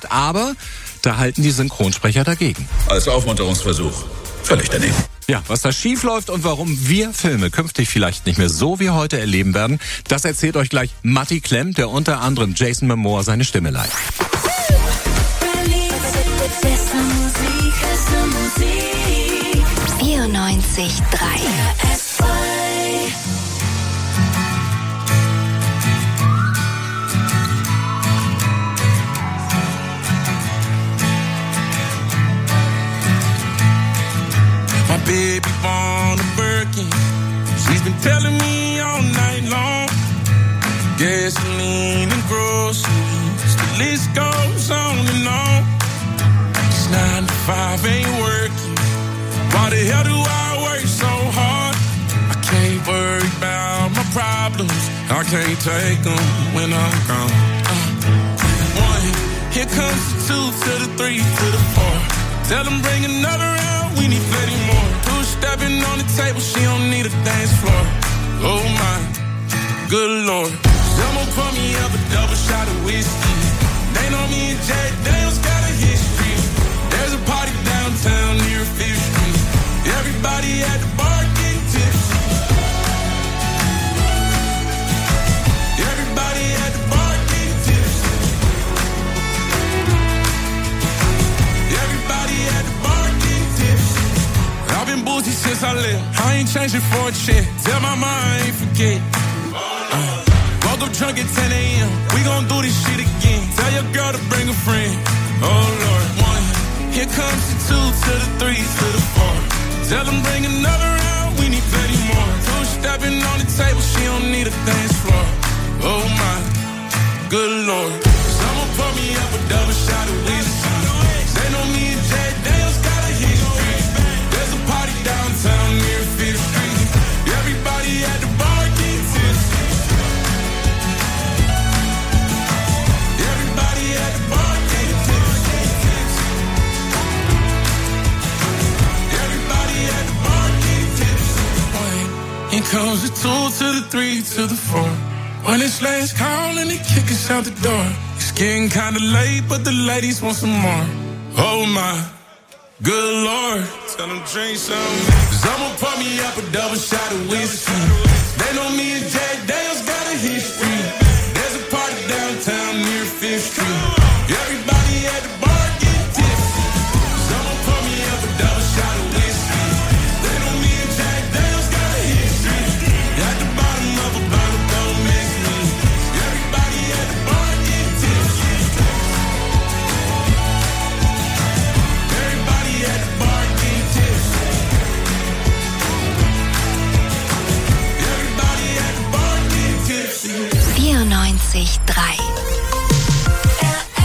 gesucht, aber da halten die Synchronsprecher dagegen. Als Aufmunterungsversuch. Völlig daneben. Ja, was da schief läuft und warum wir Filme künftig vielleicht nicht mehr so wie heute erleben werden, das erzählt euch gleich Matti Klemm, der unter anderem Jason Momoa seine Stimme leiht. 94.3 Baby born a Birkin. She's been telling me all night long. Gasoline and groceries, the list goes on and on. It's 9 to 5, ain't working. Why the hell do I work so hard? I can't worry about my problems. I can't take them when I'm gone. 1, here comes the 2 to the 3 to the 4. Tell them bring another round, we need plenty more. Stepping on the table, she don't need a dance floor. Oh my, good Lord. Someone pour me up a double shot of whiskey. They know me and Jay Daniels got a history. There's a party downtown near 5th Street. Everybody at the bar getting tipsy. Everybody at the bar getting tipsy. Everybody at the bar getting tipsy. I've been boozy since I left. I ain't changing for a check. Tell my mom I ain't forget. Woke up drunk at 10 a.m. We gon' do this shit again. Tell your girl to bring a friend. Oh Lord. 1, here comes the 2 to the 3 to the 4. Tell them bring another round. We need plenty more. 2 stepping on the table. She don't need a dance floor. Oh my, good Lord. Someone pour me up a double shot of whiskey. They know me and Jay Daniels got a history. There's a party downtown near 5th Street. Everybody at the bar getting tipsy. Everybody at the bar getting tipsy. Everybody at the bar getting tipsy. Here comes the 2 to the 3 to the 4. When it's last call and they kick us out the door. It's getting kinda late, but the ladies want some more. Oh my, good Lord. Tell them drink some. Someone pour me up a double shot of whiskey. They know me and Jay Daniels got a history. There's a party downtown near 5th Street. Everybody at the bar getting tipsy. Someone pour me up a double shot of whiskey. They know me and Jay Daniels got a history. At the bottom of a bottle, don't miss me. Everybody at the bar getting tipsy. Everybody at the bar getting tipsy. Everybody at the bar getting tipsy. 94.3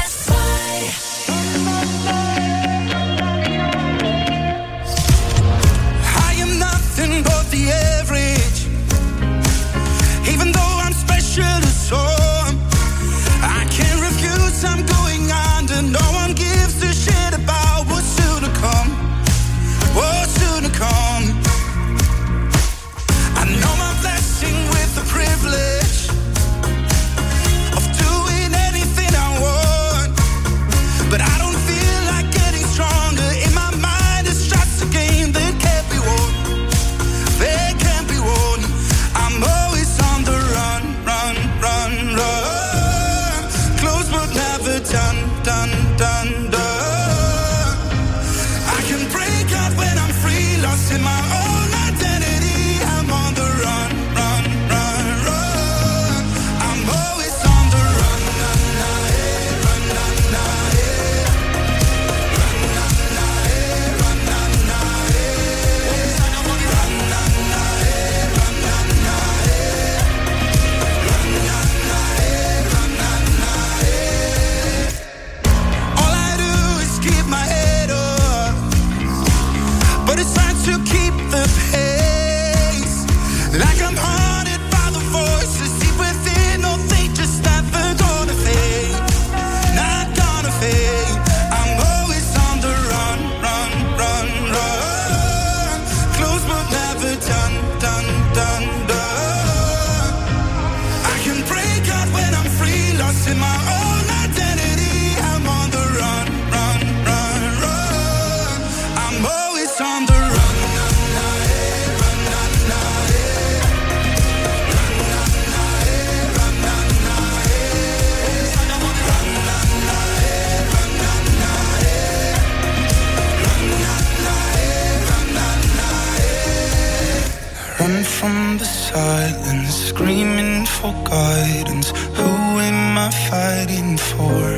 from the silence, screaming for guidance. Who am I fighting for?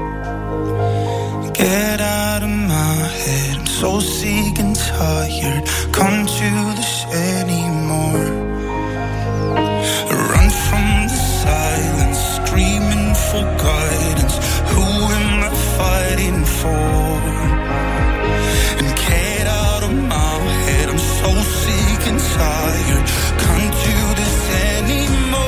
Get out of my head, I'm so sick and tired. Can't do this anymore. Run from the silence, screaming for guidance. Who am I fighting for? And get out of my head, I'm so sick and tired. Can't do this anymore.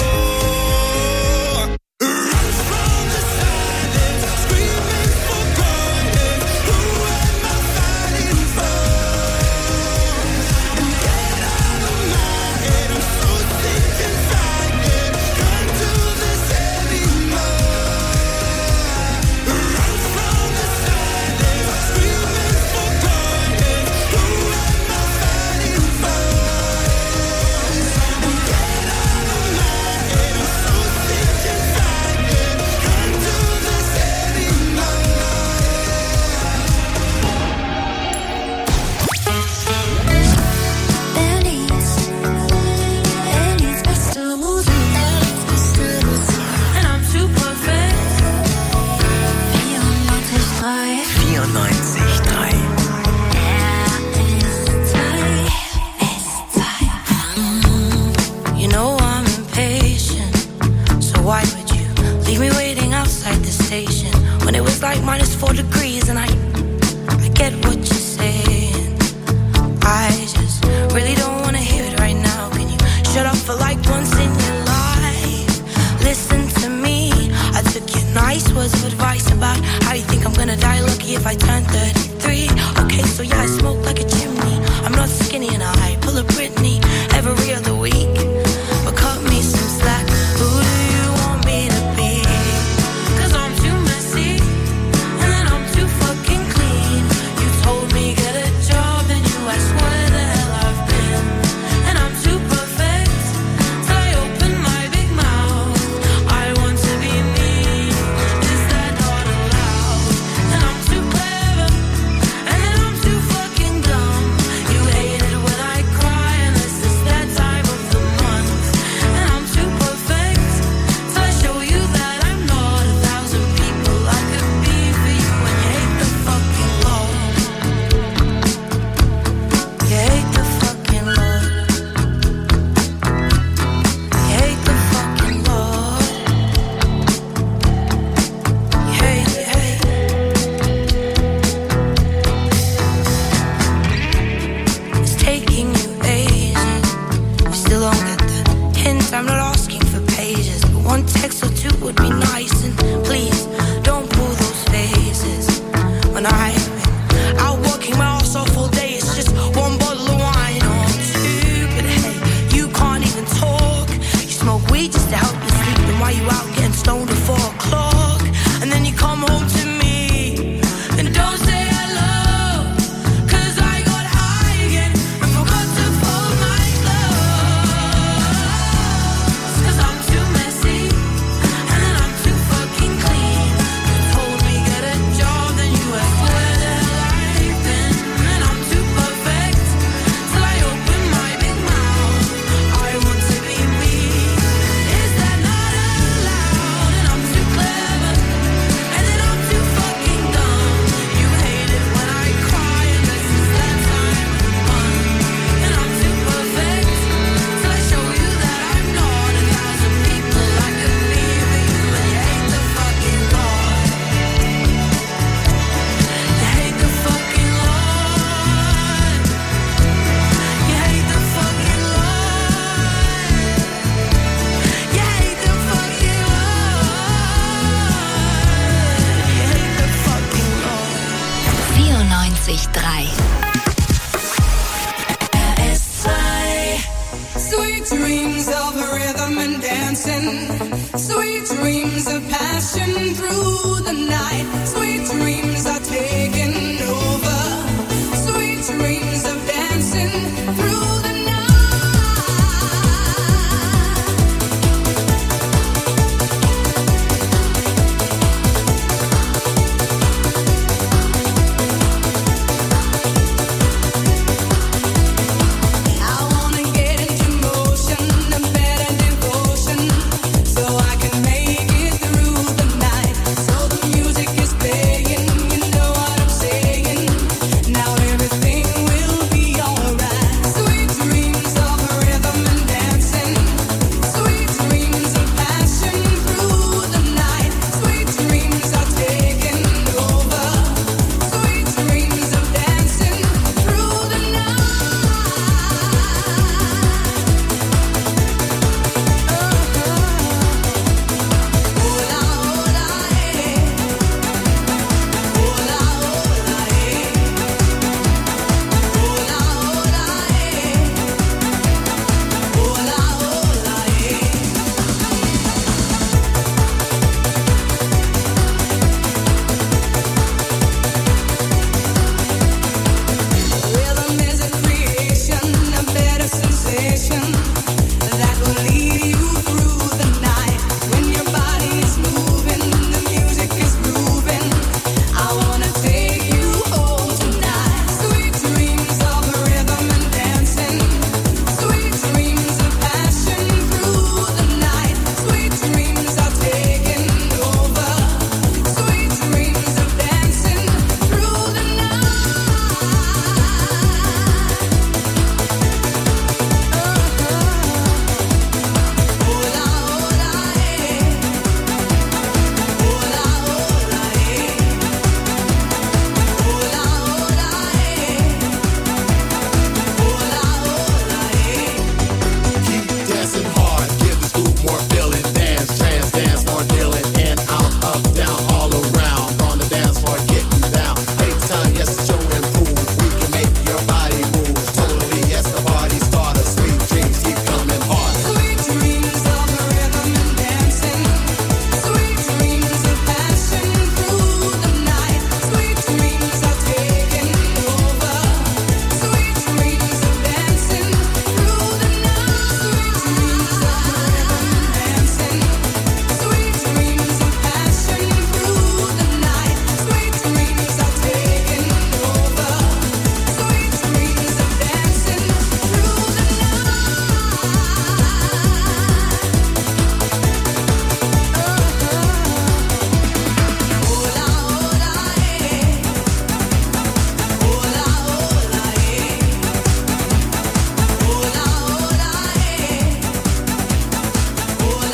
Like -4 degrees and I get what you're saying. I just really don't want to hear it right now. Can you shut up for like once in your life? Listen to me. I took your nice words of advice about how you think I'm gonna die lucky if I turn 33. Okay, so yeah, I smoke like a chimney. I'm not skinny and I pull a Britney every other week. But cut me some slack. Who do you want me to be? 'Cause I'm too messy. I wanna get into motion.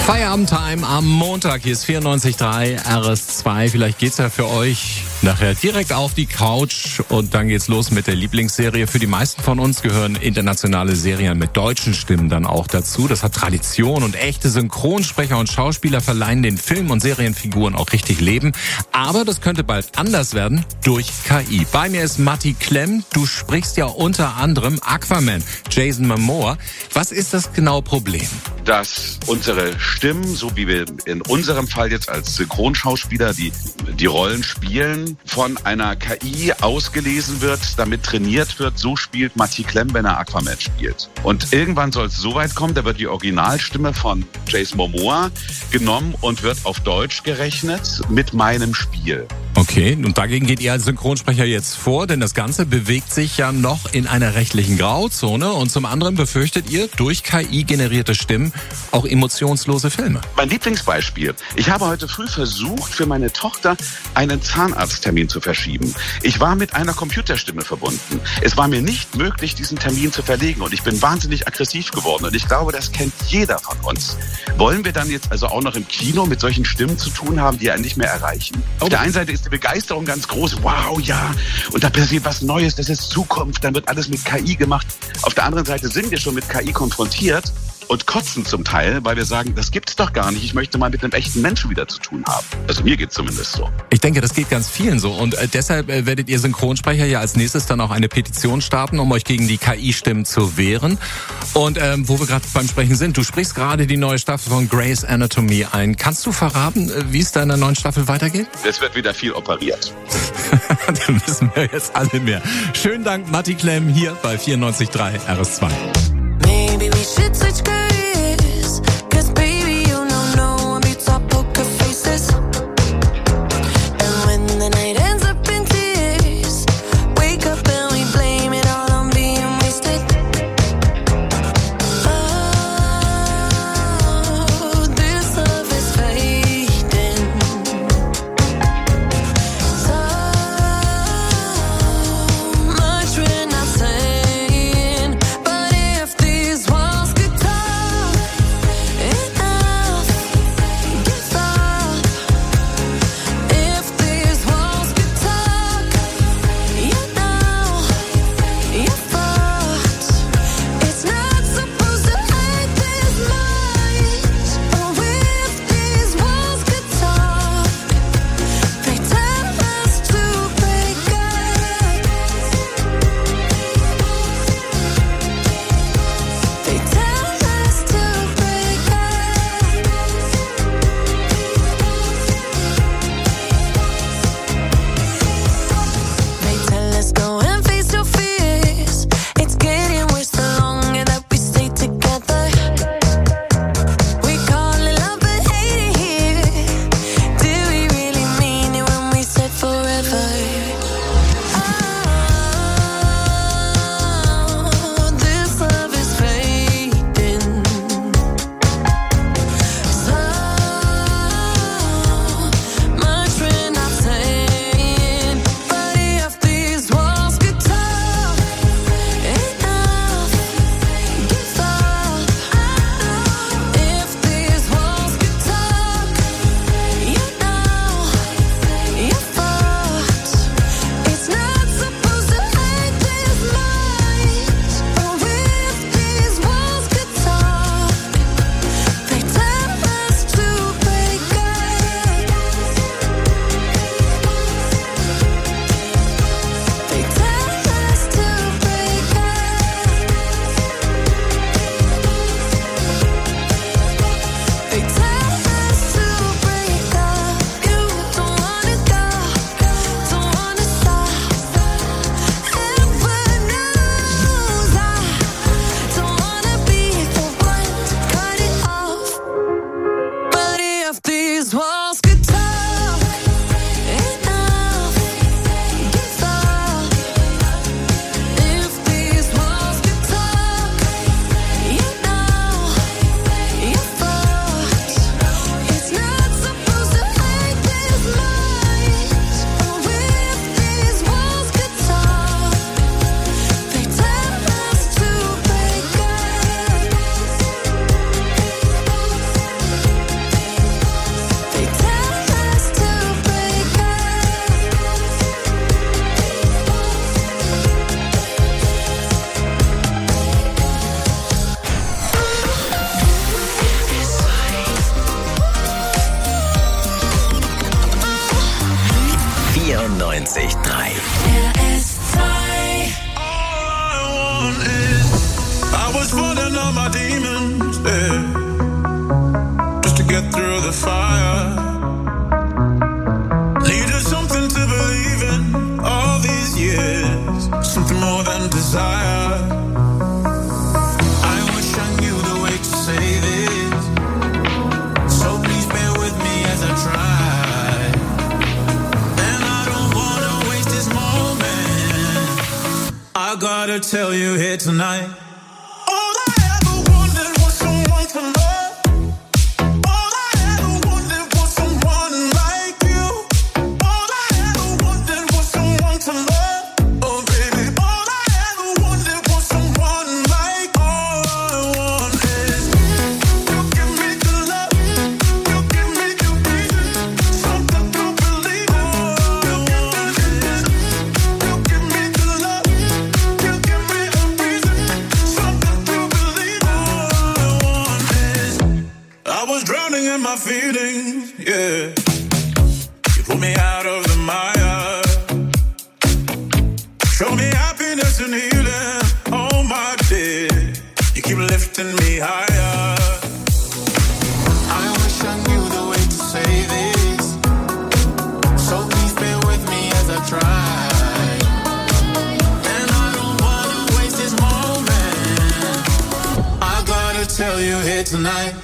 Feierabendtime am Montag. Hier ist 94.3 RS2. Vielleicht geht's ja für euch nachher direkt auf die Couch und dann geht's los mit der Lieblingsserie. Für die meisten von uns gehören internationale Serien mit deutschen Stimmen dann auch dazu. Das hat Tradition und echte Synchronsprecher und Schauspieler verleihen den Film- und Serienfiguren auch richtig Leben. Aber das könnte bald anders werden durch KI. Bei mir ist Matti Klemm. Du sprichst ja unter anderem Aquaman, Jason Momoa. Was ist das genaue Problem? Dass unsere Stimmen, so wie wir in unserem Fall jetzt als Synchronschauspieler die Rollen spielen, von einer KI ausgelesen wird, damit trainiert wird, so spielt Matti Klemm, wenn er Aquaman spielt. Und irgendwann soll es so weit kommen, da wird die Originalstimme von Jason Momoa genommen und wird auf Deutsch gerechnet mit meinem Spiel. Okay, und dagegen geht ihr als Synchronsprecher jetzt vor, denn das Ganze bewegt sich ja noch in einer rechtlichen Grauzone und zum anderen befürchtet ihr durch KI generierte Stimmen auch emotionslose Filme. Mein Lieblingsbeispiel. Ich habe heute früh versucht, für meine Tochter einen Zahnarzttermin zu verschieben. Ich war mit einer Computerstimme verbunden. Es war mir nicht möglich, diesen Termin zu verlegen und ich bin wahnsinnig aggressiv geworden und ich glaube, das kennt jeder von uns. Wollen wir dann jetzt also auch noch im Kino mit solchen Stimmen zu tun haben, die einen nicht mehr erreichen? Auf der einen Seite ist die Begeisterung ganz groß. Wow, ja. Und da passiert was Neues. Das ist Zukunft. Dann wird alles mit KI gemacht. Auf der anderen Seite sind wir schon mit KI konfrontiert und kotzen zum Teil, weil wir sagen, das gibt's doch gar nicht. Ich möchte mal mit einem echten Menschen wieder zu tun haben. Also mir geht's zumindest so. Ich denke, das geht ganz vielen so. Und deshalb werdet ihr Synchronsprecher ja als nächstes dann auch eine Petition starten, um euch gegen die KI-Stimmen zu wehren. Und wo wir gerade beim Sprechen sind, du sprichst gerade die neue Staffel von Grey's Anatomy ein. Kannst du verraten, wie es da in der neuen Staffel weitergeht? Es wird wieder viel operiert. Dann wissen wir jetzt alle mehr. Schönen Dank, Matti Klemm, hier bei 94.3 RS2. Maybe we should switch careers, 'cause baby, you know no one beats our poker faces. And when the night ends up in tears, wake up and we blame it all on being wasted. Oh, this love is fading. So much we're not saying, but if 94.3. I was running on my demons, yeah, just to get through the fire. Needed something to believe in all these years, something more than desire. I wish I knew the way to say this, so please bear with me as I try. And I don't wanna waste this moment, I gotta tell you here tonight. Feelings, yeah. You pull me out of the mire, show me happiness and healing. Oh my dear, you keep lifting me higher. I wish I knew the way to say this, so please bear with me as I try. And I don't wanna waste this moment, I gotta tell you here tonight.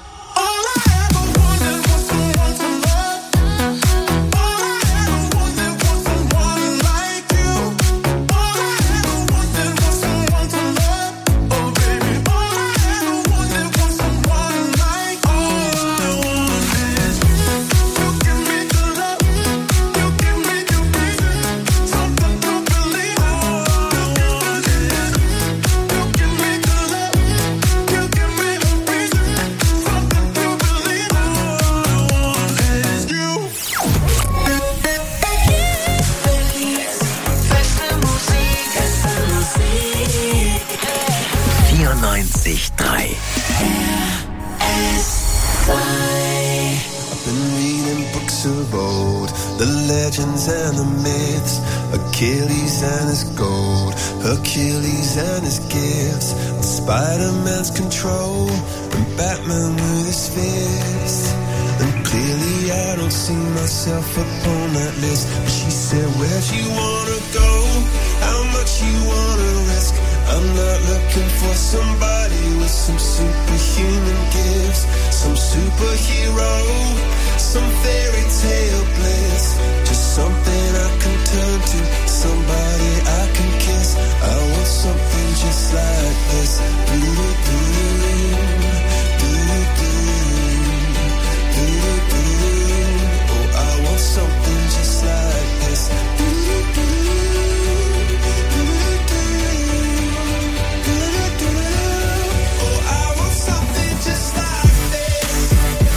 And the myths, Achilles and his gold, Hercules and his gifts, and Spider-Man's control, and Batman with his fists. And clearly I don't see myself upon that list. But she said, where'd you wanna go? How much you wanna risk? I'm not looking for somebody with some superhuman gifts, some superhero, some fairy tale bliss. Just something I can turn to, somebody I can kiss. I want something just like this. Oh, I want something just like this. Oh, I want something just like this.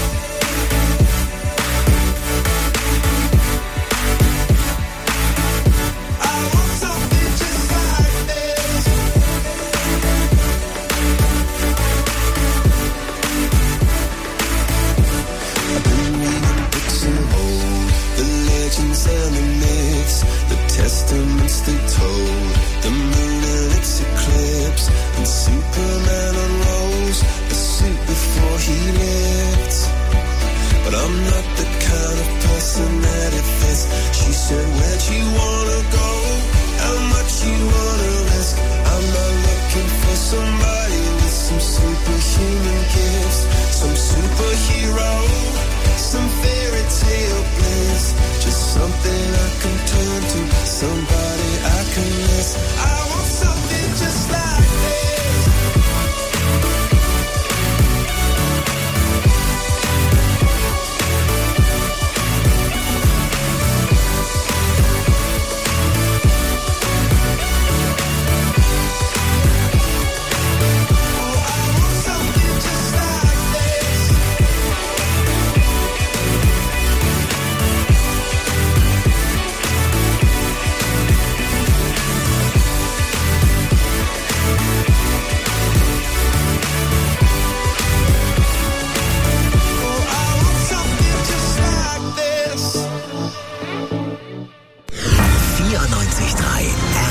And the myths, the testaments they told, the moon and its eclipse, and Superman unrolls a suit before he lived. But I'm not the kind of person that it fits. She said, where'd you wanna go? How much you wanna risk? I'm not looking for somebody with some superhuman gifts, some superhero, some fairy tale bliss. Just something I can turn to, somebody I can miss. I want something just like this.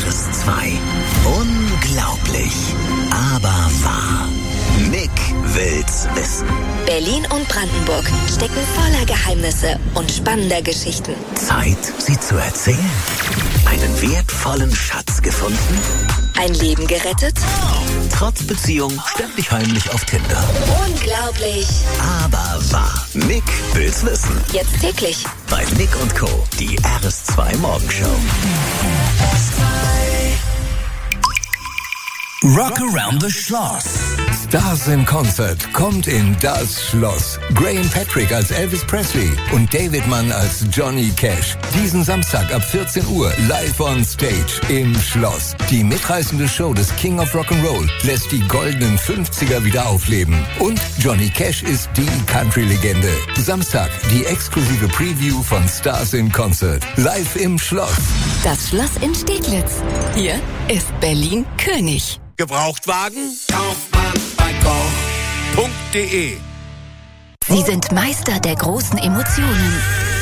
RS2. Unglaublich, aber wahr. Nick will's wissen. Berlin und Brandenburg stecken voller Geheimnisse und spannender Geschichten. Zeit, sie zu erzählen. Einen wertvollen Schatz gefunden? Ein Leben gerettet? Trotz Beziehung ständig heimlich auf Tinder. Unglaublich, Aber wahr. Nick will's wissen. jetzt täglich. Bei Nick & Co. Die RS2 Morgenshow. Rock Around the Schloss. Stars in Concert kommt in das Schloss. Graham Patrick als Elvis Presley und David Mann als Johnny Cash. Diesen Samstag ab 14 Uhr live on stage im Schloss. Die mitreißende Show des King of Rock'n'Roll lässt die goldenen 50er wieder aufleben. Und Johnny Cash ist die Country-Legende. Samstag die exklusive Preview von Stars in Concert. Live im Schloss. Das Schloss in Steglitz. Hier ist Berlin König. Gebrauchtwagen? Kauft man bei koch.de. Sie sind Meister der großen Emotionen.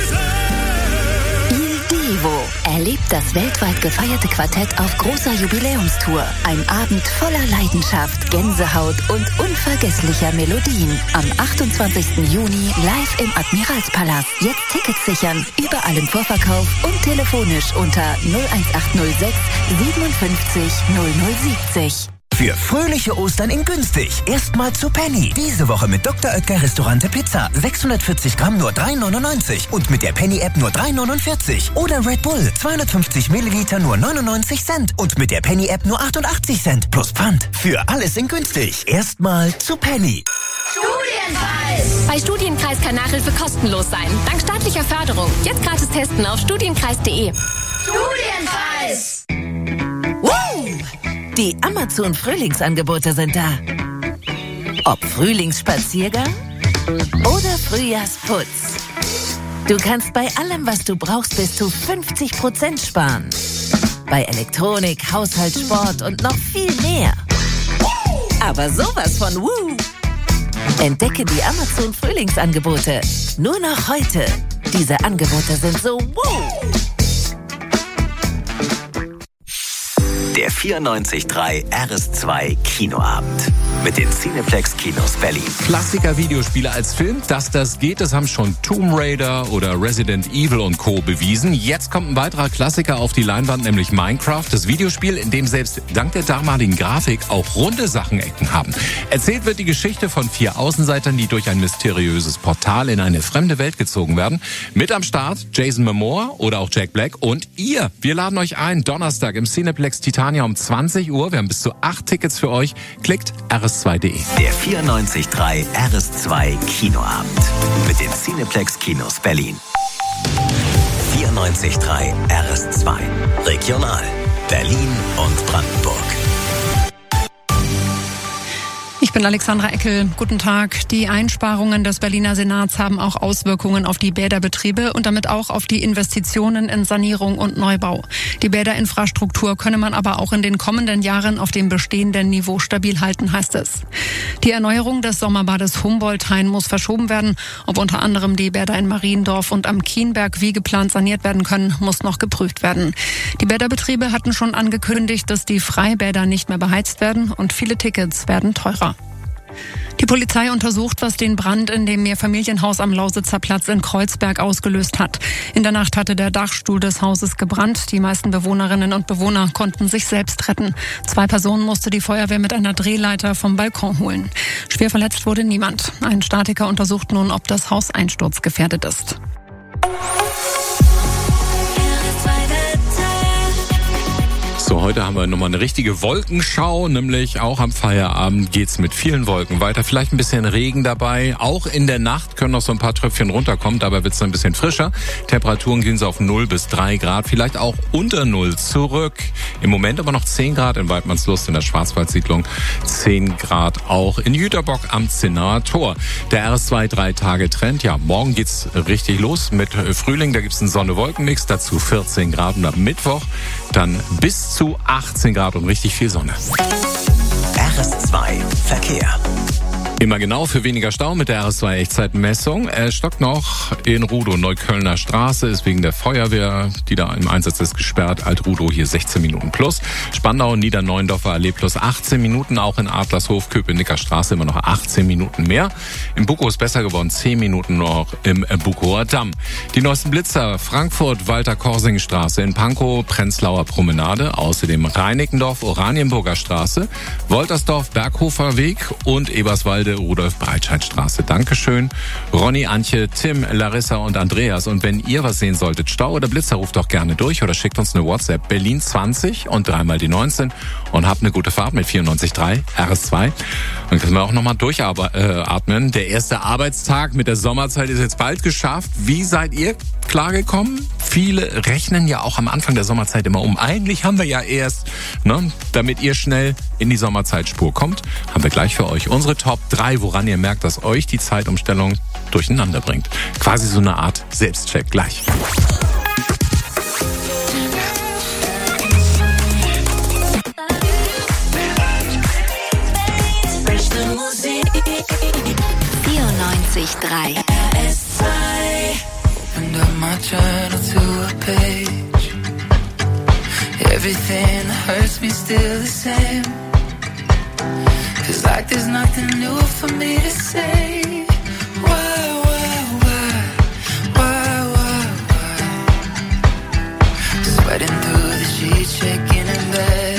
Il Divo erlebt das weltweit gefeierte Quartett auf großer Jubiläumstour. Ein Abend voller Leidenschaft, Gänsehaut und unvergesslicher Melodien. Am 28. Juni live im Admiralspalast. Jetzt Tickets sichern, überall im Vorverkauf und telefonisch unter 01806 57 0070. Für fröhliche Ostern in günstig. Erstmal zu Penny. Diese Woche mit Dr. Oetker Restaurante Pizza. 640 Gramm nur 3,99. Und mit der Penny-App nur 3,49. Oder Red Bull. 250 Milliliter nur 99 Cent. Und mit der Penny-App nur 88 Cent. Plus Pfand. Für alles in günstig. Erstmal zu Penny. Studienkreis! Bei Studienkreis kann Nachhilfe kostenlos sein. Dank staatlicher Förderung. Jetzt gratis testen auf studienkreis.de. Studienkreis! Die Amazon-Frühlingsangebote sind da. Ob Frühlingsspaziergang oder Frühjahrsputz. Du kannst bei allem, was du brauchst, bis zu 50% sparen. Bei Elektronik, Haushalt, Sport und noch viel mehr. Aber sowas von Woo! Entdecke die Amazon-Frühlingsangebote. Nur noch heute. Diese Angebote sind so Woo! Der 94.3 RS2 Kinoabend mit den Cineplex Kinos Berlin. Klassiker-Videospiele als Film, dass das geht, das haben schon Tomb Raider oder Resident Evil und Co. bewiesen. Jetzt kommt ein weiterer Klassiker auf die Leinwand, nämlich Minecraft, das Videospiel, in dem selbst dank der damaligen Grafik auch runde Sachenecken haben. Erzählt wird die Geschichte von 4 Außenseitern, die durch ein mysteriöses Portal in eine fremde Welt gezogen werden. Mit am Start Jason Momoa oder auch Jack Black und ihr. Wir laden euch ein, Donnerstag im Cineplex Titania um 20 Uhr. Wir haben bis zu 8 Tickets für euch. Klickt rs2.de. Der 94.3 RS2 Kinoabend mit den Cineplex Kinos Berlin. 94.3 RS2 Regional Berlin und Brandenburg. Ich bin Alexandra Eckel. Guten Tag. Die Einsparungen des Berliner Senats haben auch Auswirkungen auf die Bäderbetriebe und damit auch auf die Investitionen in Sanierung und Neubau. Die Bäderinfrastruktur könne man aber auch in den kommenden Jahren auf dem bestehenden Niveau stabil halten, heißt es. Die Erneuerung des Sommerbades Humboldt-Hain muss verschoben werden. Ob unter anderem die Bäder in Mariendorf und am Kienberg wie geplant saniert werden können, muss noch geprüft werden. Die Bäderbetriebe hatten schon angekündigt, dass die Freibäder nicht mehr beheizt werden und viele Tickets werden teurer. Die Polizei untersucht, was den Brand in dem Mehrfamilienhaus am Lausitzer Platz in Kreuzberg ausgelöst hat. In der Nacht hatte der Dachstuhl des Hauses gebrannt. Die meisten Bewohnerinnen und Bewohner konnten sich selbst retten. 2 Personen musste die Feuerwehr mit einer Drehleiter vom Balkon holen. Schwer verletzt wurde niemand. Ein Statiker untersucht nun, ob das Haus einsturzgefährdet ist. So, heute haben wir nochmal eine richtige Wolkenschau, nämlich auch am Feierabend geht's mit vielen Wolken weiter. Vielleicht ein bisschen Regen dabei. Auch in der Nacht können noch so ein paar Tröpfchen runterkommen, dabei wird's dann ein bisschen frischer. Temperaturen gehen so auf 0 bis 3 Grad, vielleicht auch unter 0 zurück. Im Moment aber noch 10 Grad in Weidmannslust in der Schwarzwaldsiedlung, 10 Grad auch in Jüterbock am Zinnaer Tor. Der RS2 3-Tage-Trend, ja, morgen geht's richtig los mit Frühling, da gibt's einen Sonne-Wolken-Mix, dazu 14 Grad und ab Mittwoch dann bis zu 18 Grad und richtig viel Sonne. RS2 Verkehr. Immer genau für weniger Stau mit der RS2 Echtzeitmessung. Es stockt noch in Rudow, Neuköllner Straße, ist wegen der Feuerwehr, die da im Einsatz ist, gesperrt. Alt-Rudow hier 16 Minuten plus. Spandau, Niederneuendorfer Allee plus 18 Minuten. Auch in Adlershof, Köpenicker Straße immer noch 18 Minuten mehr. Im Bukow ist besser geworden, 10 Minuten noch im Bukower Damm. Die neuesten Blitzer, Frankfurt, Walter-Korsing-Straße, in Pankow, Prenzlauer Promenade. Außerdem Reinickendorf, Oranienburger Straße, Woltersdorf, Berghofer Weg und Eberswalde, Rudolf-Breitscheid-Straße. Dankeschön. Ronny, Antje, Tim, Larissa und Andreas. Und wenn ihr was sehen solltet, Stau oder Blitzer, ruft doch gerne durch oder schickt uns eine WhatsApp. Berlin 20 und 3 mal die 19 und habt eine gute Fahrt mit 94.3 RS2. Dann können wir auch nochmal durchatmen. Der erste Arbeitstag mit der Sommerzeit ist jetzt bald geschafft. Wie seid ihr klargekommen? Viele rechnen ja auch am Anfang der Sommerzeit immer um. Eigentlich haben wir ja erst, damit ihr schnell in die Sommerzeitspur kommt, haben wir gleich für euch unsere Top 3, woran ihr merkt, dass euch die Zeitumstellung durcheinander bringt. Quasi so eine Art Selbstcheck gleich. Opened up my journal to a page. Everything that hurts me still the same. Feels like there's nothing new for me to say. Why? Sweating through the sheets, shaking in bed.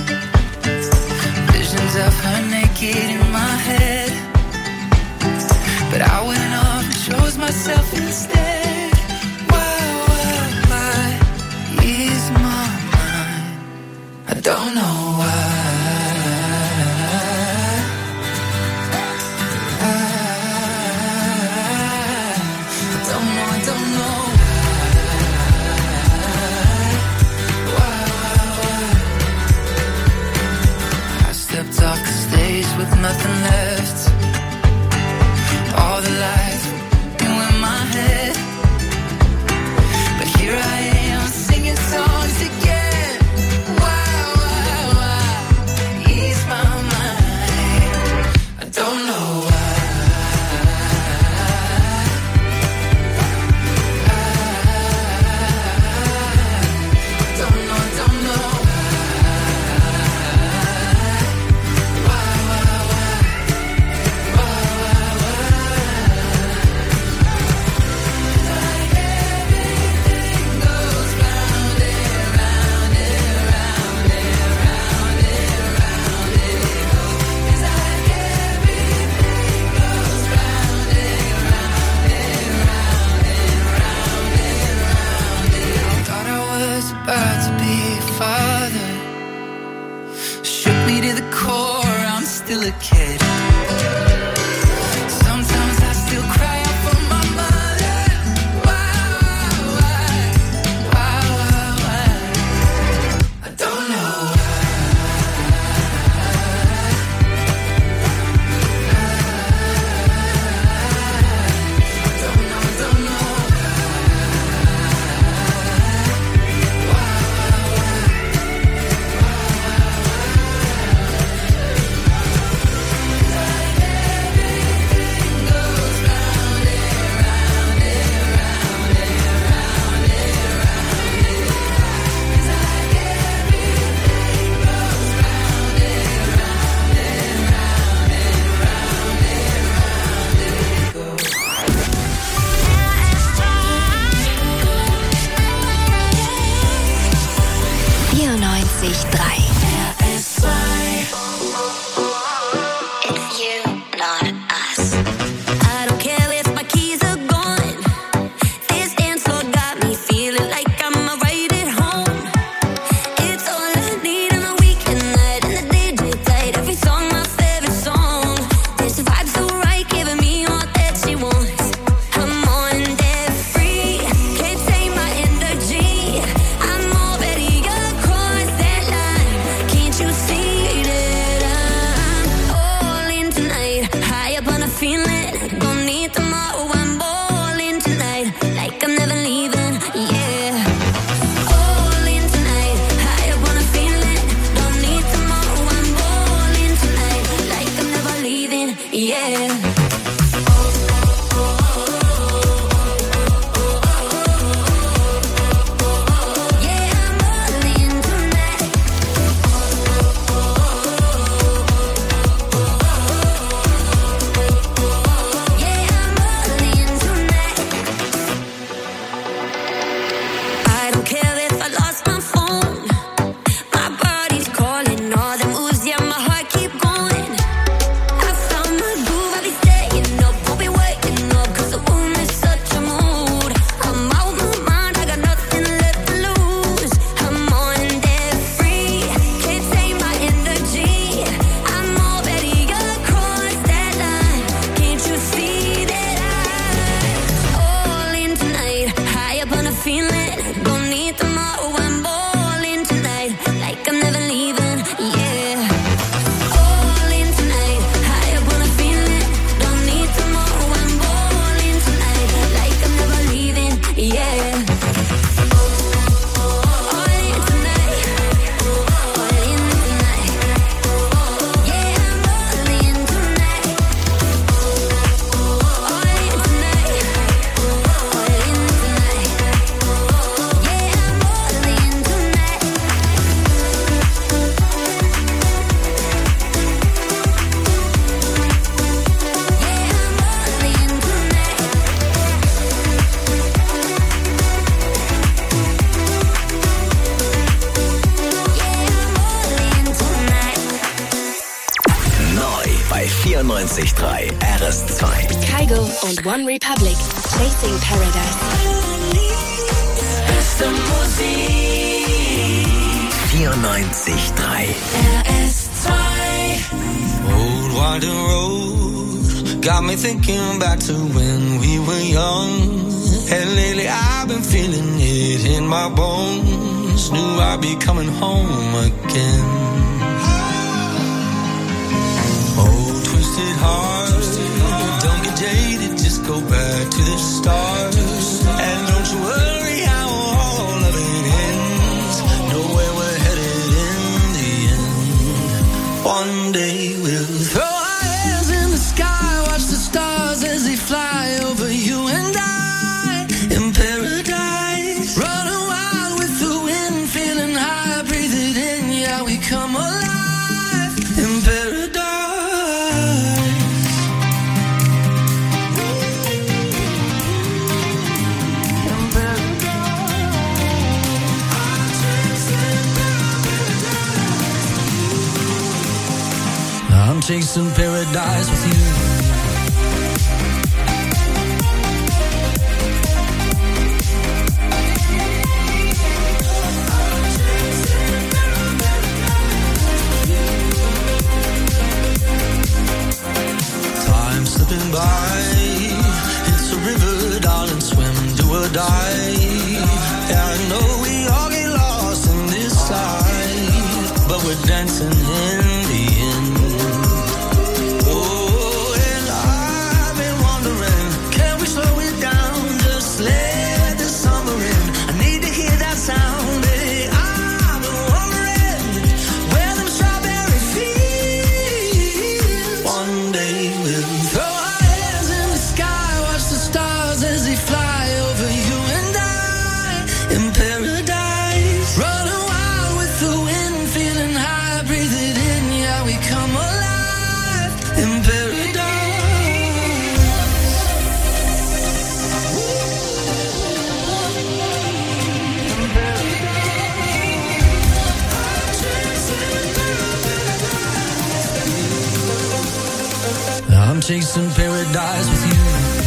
Visions of her naked in my head. But I went off and chose myself instead. Why ease my mind? I don't know why. I don't know why. I stepped off the stage with nothing left. All the lights were in my head, but here I am singing songs again. Why ease my mind? I don't know why. Still a kid. Sometimes I still cry out for my mother. Why? I don't know that line. 94.3 RS2. Kygo und One Republic. Chasing Paradise. Beste Musik. 94.3 RS2. Old winding road got me thinking back to when we were young. And lately I've been feeling it in my bones. Knew I'd be coming home again. Oh, twisted heart, don't get jaded, just go back to the start. And don't you worry how all of it ends. Know where we're headed in the end. One day we'll throw our hands in the sky, watch the stars as they fly over you and I. In paradise, running wild with the wind, feeling high, breathe it in, yeah, we come alive. In paradise. I'm chasing paradise with you. By. It's a river, darling, swim, do or die. Yeah, I know we all get lost in this side, but we're dancing in the end. Oh, and I've been wondering, can we slow it down, just let the summer in? I need to hear that sound, baby. I've been wondering where them strawberry fields. One day we'll throw as they fly over you and I. In paradise, running wild with the wind, feeling high, breathe it in, yeah, we come alive. In paradise. I'm chasing paradise with you.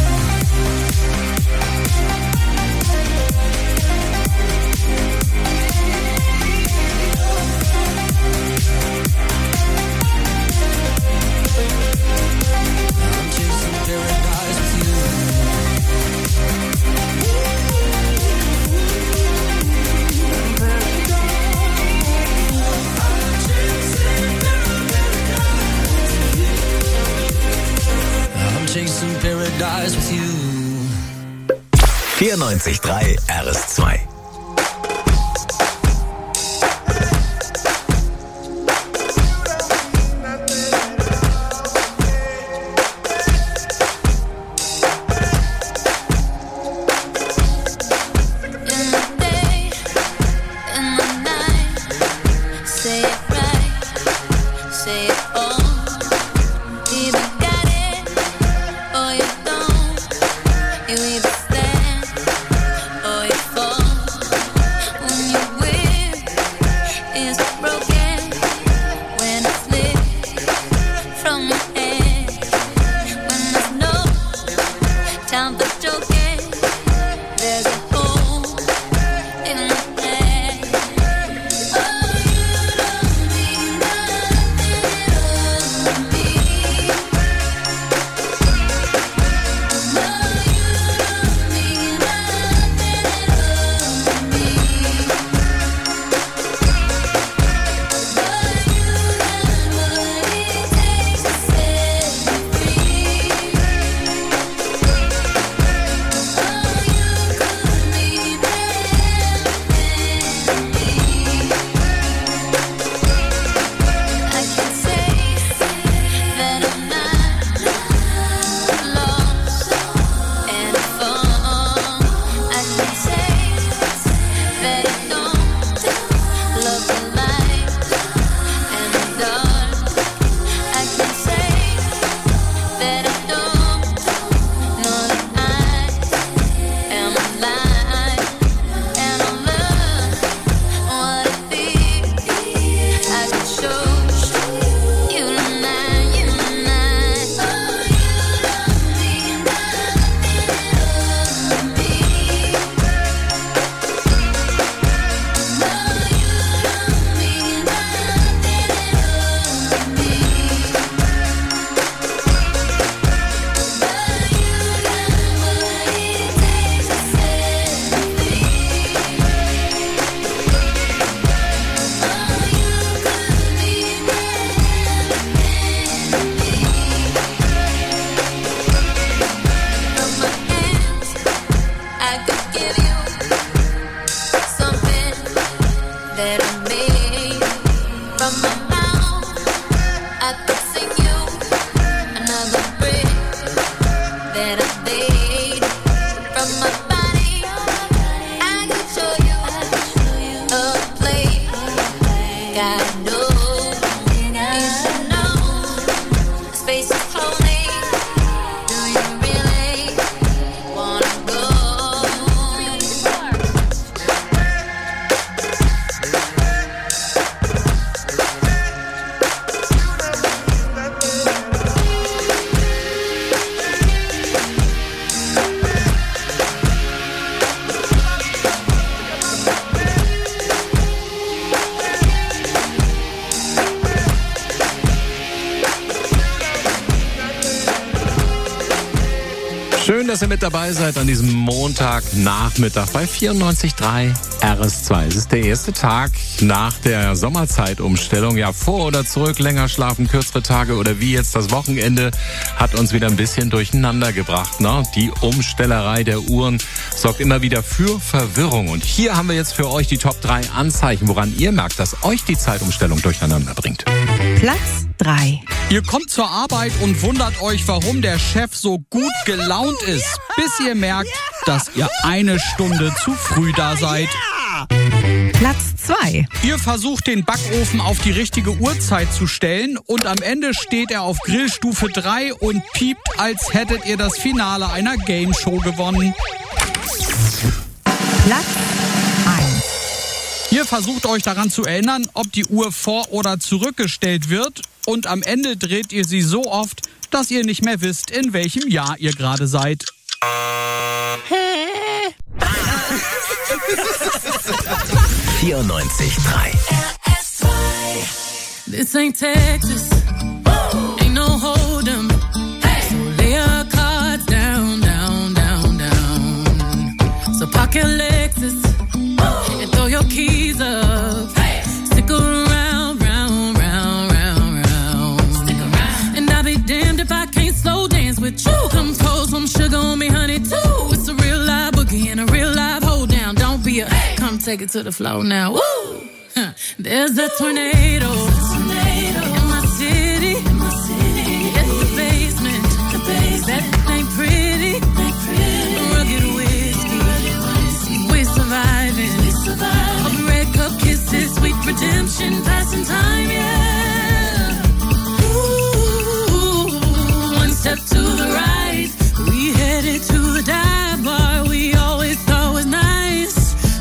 Chasing paradise with you. 94.3 RS2. that I made from my mouth. I could sing you another brick that I made from my body. I could show you a place. God knows you should know. Space is holy. Do you really wanna go? Schön, dass ihr mit dabei seid an diesem Montagnachmittag bei 94.3 RS2. Es ist der erste Tag nach der Sommerzeitumstellung. Ja, vor oder zurück, länger schlafen, kürzere Tage oder wie jetzt das Wochenende hat uns wieder ein bisschen durcheinander gebracht. Ne? Die Umstellerei der Uhren sorgt immer wieder für Verwirrung. Und hier haben wir jetzt für euch die Top 3 Anzeichen, woran ihr merkt, dass euch die Zeitumstellung durcheinander bringt. Platz 3. Ihr kommt zur Arbeit und wundert euch, warum der Chef so gut gelaunt ist, bis ihr merkt, dass ihr eine Stunde zu früh da seid. Platz 2. Ihr versucht, den Backofen auf die richtige Uhrzeit zu stellen und am Ende steht er auf Grillstufe 3 und piept, als hättet ihr das Finale einer Game-Show gewonnen. Platz 1. Ihr versucht euch daran zu erinnern, ob die Uhr vor- oder zurückgestellt wird und am Ende dreht ihr sie so oft, dass ihr nicht mehr wisst, in welchem Jahr ihr gerade seid. 94.3 This ain't Texas. Ain't no hold'em. So lay your cards down, down, down, down. So park your Lexus and throw your keys up. Stick around, round, round, round, round. Stick around. And I'll be damned if I can't slow dance with you. Come pour some sugar on me, honey, too. It's a real live boogie and a real live hold down. Don't be a come take it to the floor now. Woo! There's a tornado. In my city. It's the basement. That ain't pretty. Rugged whiskey. We're surviving. Of red cup kisses, sweet redemption, passing time, yeah. Ooh, one step to the right. We headed to the dive bar we always thought was nice.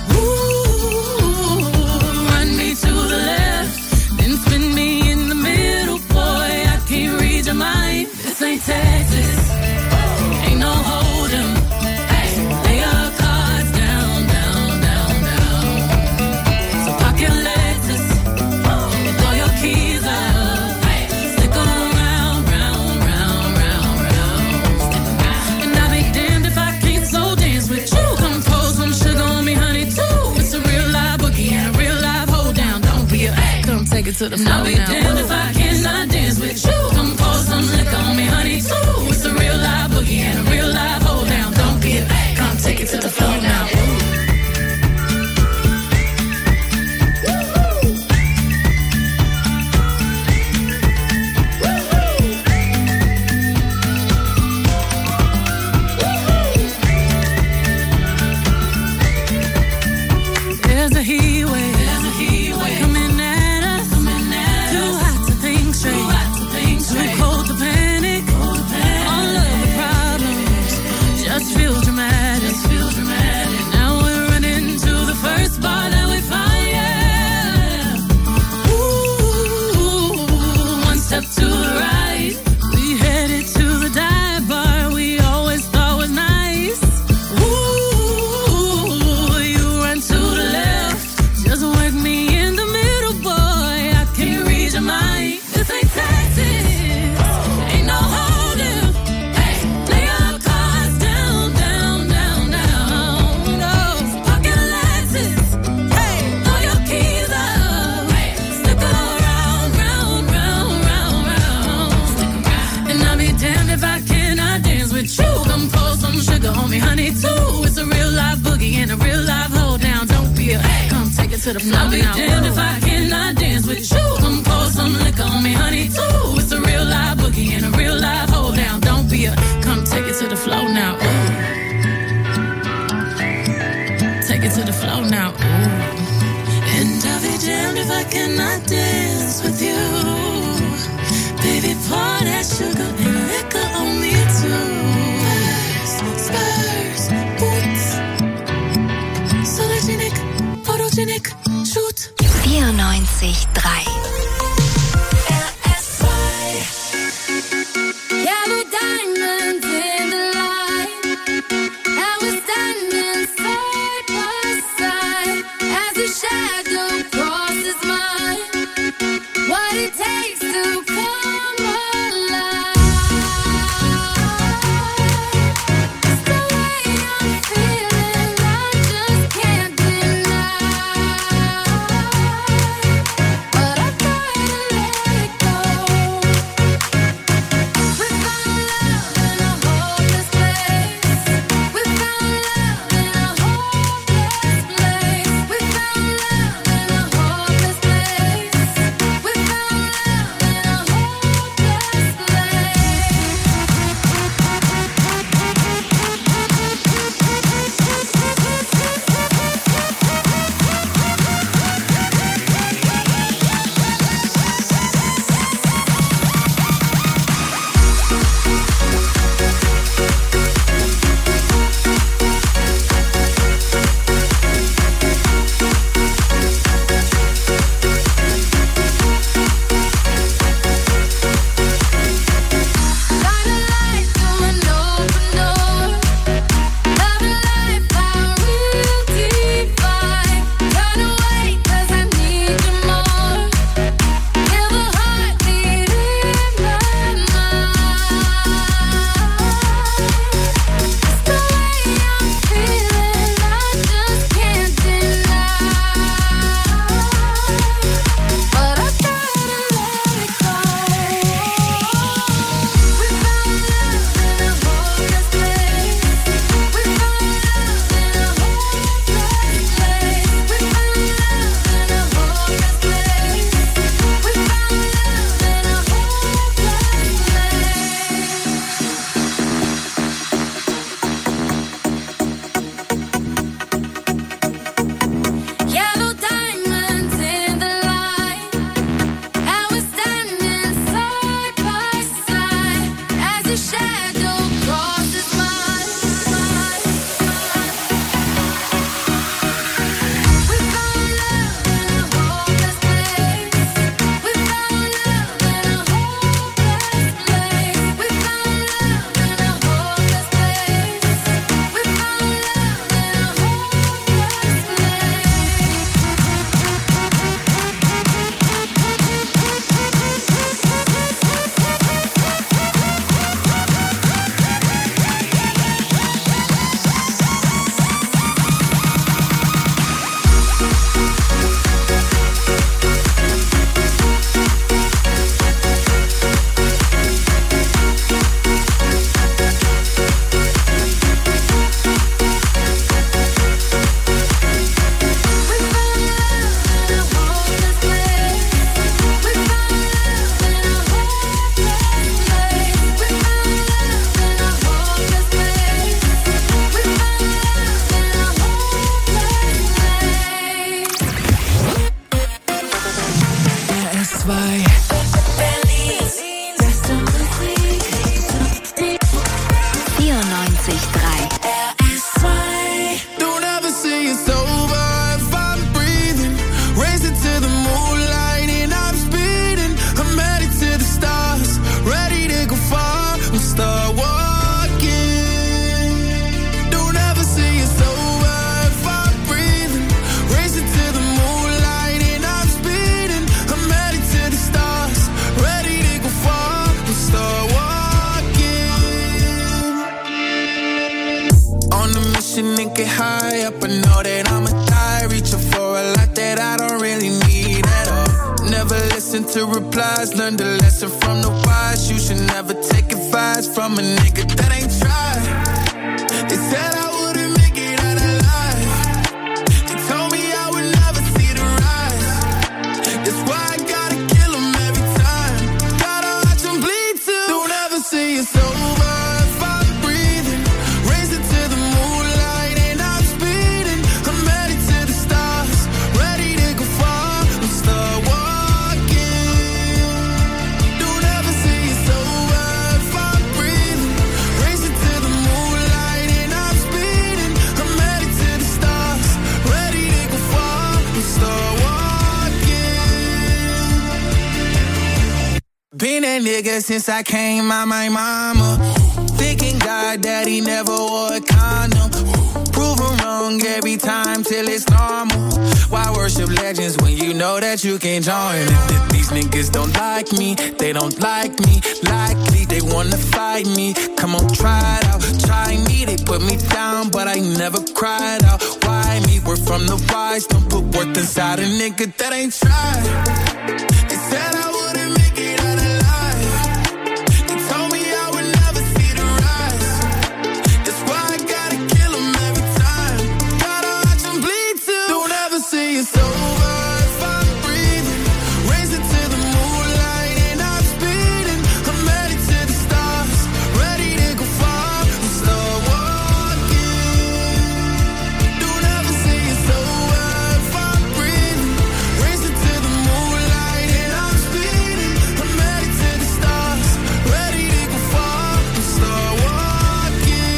Run me to the left, then spin me in the middle, boy, I can't read your mind. This ain't Texas, ain't no hold'em. Lay your cards down, down, down, down. So park your Lexus and throw your keys up. Stick around, round, round, round, round. And I'll be damned if I can't slow dance with you. Come pour some sugar on me, honey, too. It's a real live boogie and a real live hold down. Don't be a come take it to the floor now. I'll be damned if I cannot dance with you. Come pour some liquor on me, honey, too. It's a real live boogie and a real live hold down. Don't be a come take it to the floor now. There's a heat wave coming at us. Too hot to think straight, too cold to panic. All of the problems just feel dramatic. Now we're running to the first bar that we find, yeah. Ooh, one step to the right. We headed to the dive bar we always thought was nice. Ooh, you run to the left, just work me in the middle, boy, I can't read your mind. This ain't Texas, ain't no hold'em. Lay your cards down, down, down, down. No, pocket Lexus, throw your keys up. Stick around, round, round, round, round. And I'll be damned if I cannot dance with you. Come pour some sugar on me, honey, too. It's a real live boogie and a real live hold down. Don't be a come take it to the floor now. I'll be damned if if I cannot dance with you. Come pour some liquor on me, honey, too. It's a real live boogie and a real live hold down. Don't be a, come take it to the floor now. Ooh. Take it to the floor now. Ooh. And I'll be damned if I cannot dance with you. Baby, pour that sugar and liquor on me too. Spurs, boots, photogenic, photogenic, shoot. 94.3 Yellow diamonds in the light. I was standing side by side as a shadow crosses mine. What it takes to come alive. It's the way I'm feeling, I just can't deny. But I try to let it go. We found love in a hopeless place. We found love in a hopeless place. We found love in a hopeless place. We found love in a hopeless place. Shine a light through an open door. Love and life, our real divine. Turn away 'cause I need you more. Feel the heartbeat in my mind. It's the way I'm feeling, I just can't deny. But I try to let it go. We found love in a hopeless place. We found love in a hopeless place. We found love in a hopeless place. We found love in a hopeless place. Yellow diamonds in the light. I was standing side by side as a shadow crosses mine. We found love in a hopeless place. We found love in a hopeless place. We found love in a hopeless place. We found love in Don't ever say it's over if I'm breathing. Racing to the moonlight and I'm speeding. I'm headed to the stars, ready to go far and start walking. Don't ever say it's over if I'm breathing. Racing to the moonlight and I'm speeding. I'm headed to the stars, ready to go far and start walking. On a mission and get high up, I know that I'ma die. Reaching for a lot that I don't really need at all. Never listen to replies, learn the lesson from the wise. You should never take advice from a nigga that ain't tried. They said I wouldn't make it out alive. They told me I would never see the rise. been a nigga since I came out my mama. Thinking God that he never wore a condom. Proven wrong every time till it's normal. Why worship legends when you know that you can't join? These niggas don't like me, they don't like me. Likely they wanna fight me. Come on, try it out, try me. They put me down, but I never cried out. Why me? We're from the wise, don't put worth inside a nigga that ain't tried. They said I wouldn't make it out alive. They told me I would never see the rise. That's why I gotta kill them every time. Gotta watch them bleed too. Don't ever say it's over if I'm breathing. Raise it to the moonlight and I'm speeding. I'm headed to the stars, ready to go far. I'm start walking. Don't ever say it's over if I'm breathing. Raise it to the moonlight and I'm speeding. I'm headed to the stars, ready to go far. I'm start walking.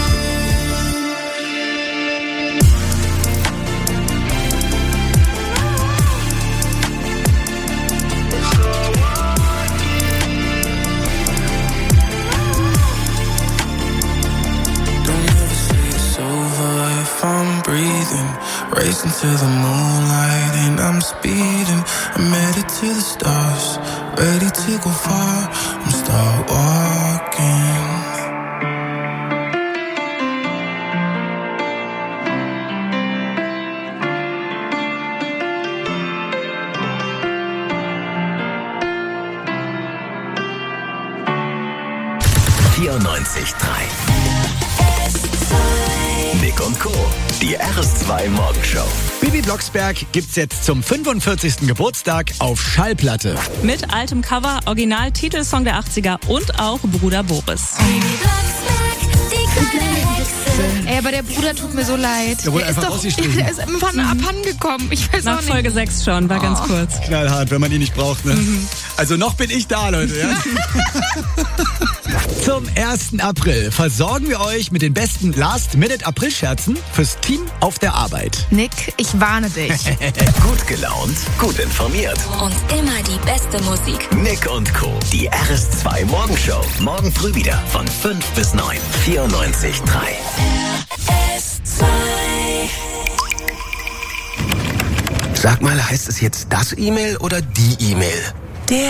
Don't ever say it's over if I'm breathing. Racing to the moonlight and I'm speeding. I'm headed to the stars, ready to go far. I'm start walking. Nick und Co. Die RS2 Morgenshow. Bibi Blocksberg gibt's jetzt zum 45. Geburtstag auf Schallplatte. Mit altem Cover, Original-Titelsong der 80er und auch Bruder Boris. Ey, aber der Bruder tut mir so leid. Der wurde einfach ist rausgestrichen. Der ist irgendwann abhandengekommen. Ich weiß Nach auch nicht. Folge 6 schon, war ganz kurz. Knallhart, wenn man ihn nicht braucht, ne? Also noch bin ich da, Leute, ja? Zum 1. April versorgen wir euch mit den besten Last-Minute-April-Scherzen fürs Team auf der Arbeit. Nick, ich warne dich. Gut gelaunt, gut informiert. Und immer die beste Musik. Nick und Co. Die RS2 Morgenshow. Morgen früh wieder von 5 bis 9. 94.3. RS2. Sag mal, heißt es jetzt das E-Mail oder die E-Mail? Der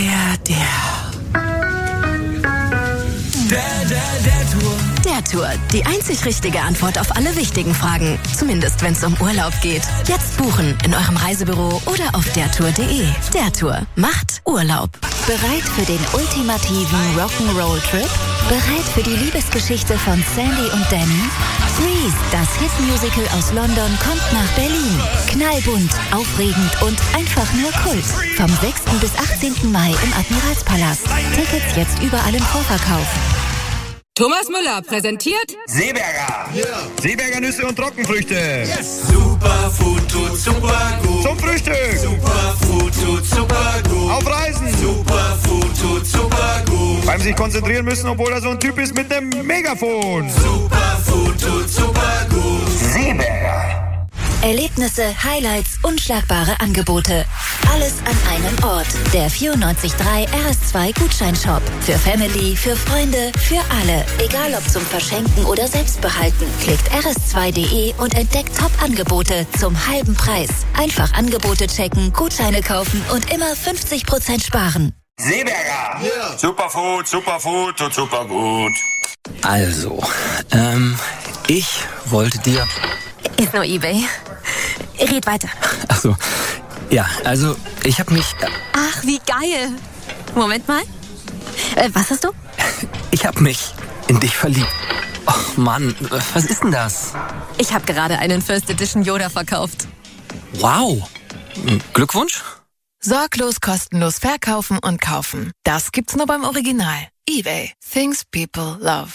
Tour. Die einzig richtige Antwort auf alle wichtigen Fragen. Zumindest, wenn es um Urlaub geht. Jetzt buchen in eurem Reisebüro oder auf dertour.de. Der Tour macht Urlaub. Bereit für den ultimativen Rock'n'Roll-Trip? Bereit für die Liebesgeschichte von Sandy und Danny? Grease, das Hit-Musical aus London, kommt nach Berlin. Knallbunt, aufregend und einfach nur Kult. Vom 6. bis 18. Mai im Admiralspalast. Tickets jetzt überall im Vorverkauf. Thomas Müller präsentiert Seeberger. Yeah. Seeberger Nüsse und Trockenfrüchte. Yes. Superfood tut super gut. Zum Frühstück. Superfood tut super gut. Auf Reisen. Superfood tut super gut. Beim sich konzentrieren müssen, obwohl er so ein Typ ist mit einem Megafon. Superfood tut super gut. Seeberger. Erlebnisse, Highlights, unschlagbare Angebote. Alles an einem Ort. Der 94.3 RS2 Gutscheinshop. Für Family, für Freunde, für alle. Egal ob zum Verschenken oder Selbstbehalten. Klickt rs2.de und entdeckt Top-Angebote zum halben Preis. Einfach Angebote checken, Gutscheine kaufen und immer 50% sparen. Seeberger. Yeah. Superfood tut super gut. Also, ich wollte dir... Ist nur eBay. Red weiter. Achso, ja, also ich habe mich... Ach, wie geil. Moment mal. Was hast du? Ich habe mich in dich verliebt. Oh Mann, was ist denn das? Ich habe gerade einen First Edition Yoda verkauft. Wow. Glückwunsch. Sorglos kostenlos verkaufen und kaufen. Das gibt's nur beim Original. eBay. Things people love.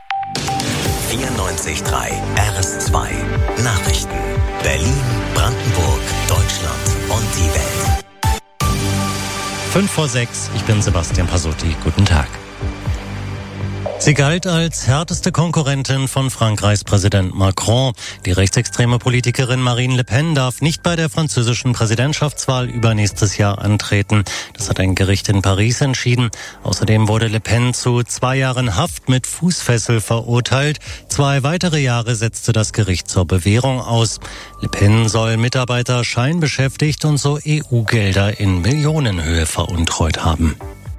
94.3 RS2 Nachrichten. Berlin, Brandenburg, Deutschland und die Welt. 5 vor 6, ich bin Sebastian Pasotti. Guten Tag. Sie galt als härteste Konkurrentin von Frankreichs Präsident Macron. Die rechtsextreme Politikerin Marine Le Pen darf nicht bei der französischen Präsidentschaftswahl übernächstes Jahr antreten. Das hat ein Gericht in Paris entschieden. Außerdem wurde Le Pen zu 2 Jahren Haft mit Fußfessel verurteilt. 2 weitere Jahre setzte das Gericht zur Bewährung aus. Le Pen soll Mitarbeiter scheinbeschäftigt und so EU-Gelder in Millionenhöhe veruntreut haben.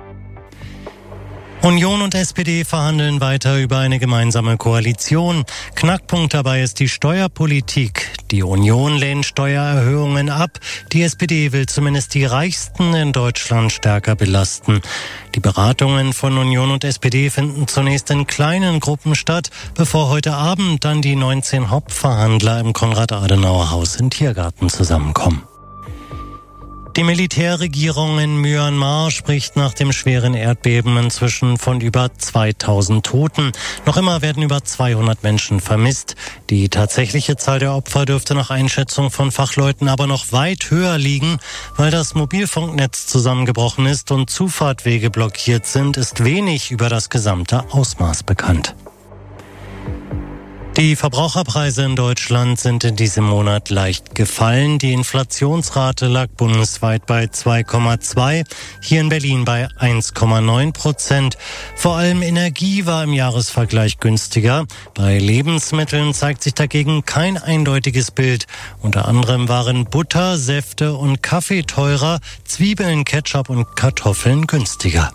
Union und SPD verhandeln weiter über eine gemeinsame Koalition. Knackpunkt dabei ist die Steuerpolitik. Die Union lehnt Steuererhöhungen ab. Die SPD will zumindest die Reichsten in Deutschland stärker belasten. Die Beratungen von Union und SPD finden zunächst in kleinen Gruppen statt, bevor heute Abend dann die 19 Hauptverhandler im Konrad-Adenauer-Haus in Tiergarten zusammenkommen. Die Militärregierung in Myanmar spricht nach dem schweren Erdbeben inzwischen von über 2000 Toten. Noch immer werden über 200 Menschen vermisst. Die tatsächliche Zahl der Opfer dürfte nach Einschätzung von Fachleuten aber noch weit höher liegen. Weil das Mobilfunknetz zusammengebrochen ist und Zufahrtwege blockiert sind, ist wenig über das gesamte Ausmaß bekannt. Die Verbraucherpreise in Deutschland sind in diesem Monat leicht gefallen. Die Inflationsrate lag bundesweit bei 2,2, hier in Berlin bei 1,9%. Vor allem Energie war im Jahresvergleich günstiger. Bei Lebensmitteln zeigt sich dagegen kein eindeutiges Bild. Unter anderem waren Butter, Säfte und Kaffee teurer, Zwiebeln, Ketchup und Kartoffeln günstiger.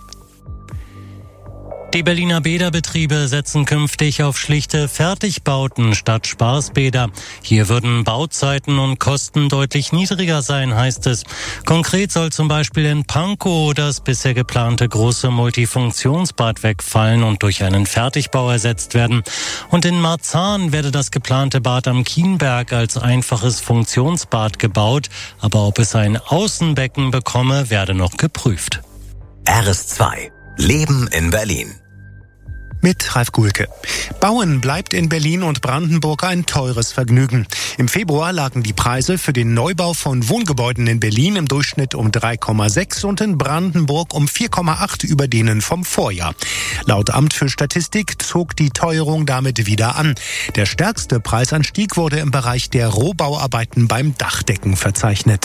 Die Berliner Bäderbetriebe setzen künftig auf schlichte Fertigbauten statt Spaßbäder. Hier würden Bauzeiten und Kosten deutlich niedriger sein, heißt es. Konkret soll zum Beispiel in Pankow das bisher geplante große Multifunktionsbad wegfallen und durch einen Fertigbau ersetzt werden. Und in Marzahn werde das geplante Bad am Kienberg als einfaches Funktionsbad gebaut. Aber ob es ein Außenbecken bekomme, werde noch geprüft. RS2 Leben in Berlin. Mit Ralf Gulke. Bauen bleibt in Berlin und Brandenburg ein teures Vergnügen. Im Februar lagen die Preise für den Neubau von Wohngebäuden in Berlin im Durchschnitt um 3,6 und in Brandenburg um 4,8 über denen vom Vorjahr. Laut Amt für Statistik zog die Teuerung damit wieder an. Der stärkste Preisanstieg wurde im Bereich der Rohbauarbeiten beim Dachdecken verzeichnet.